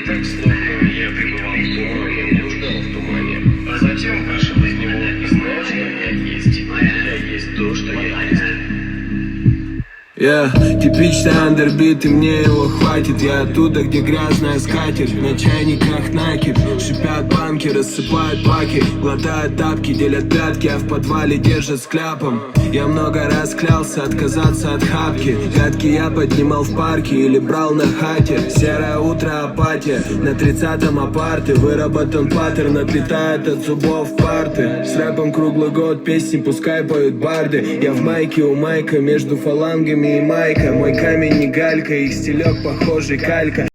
Так словно я пребывал в тумане, блуждал в тумане, а затем вышел из него и знаю, что я есть. Я есть то, что я есть. Типичный андербит, и мне его хватит. Я оттуда, где грязная скатерть, на чайниках накипь. Шипят банки, рассыпают паки, глотают тапки, делят пятки, а в подвале держат с кляпом. Я много раз клялся отказаться от хапки. Пятки я поднимал в парке или брал на хате. Серое утро, апатия, на 30-м апарты. Выработан паттерн, отлетает от зубов парты. С рэпом круглый год, песни пускай поют барды. Я в майке у Майка, между фалангами и майка. Мой камень не галька, их стилек похожий калька.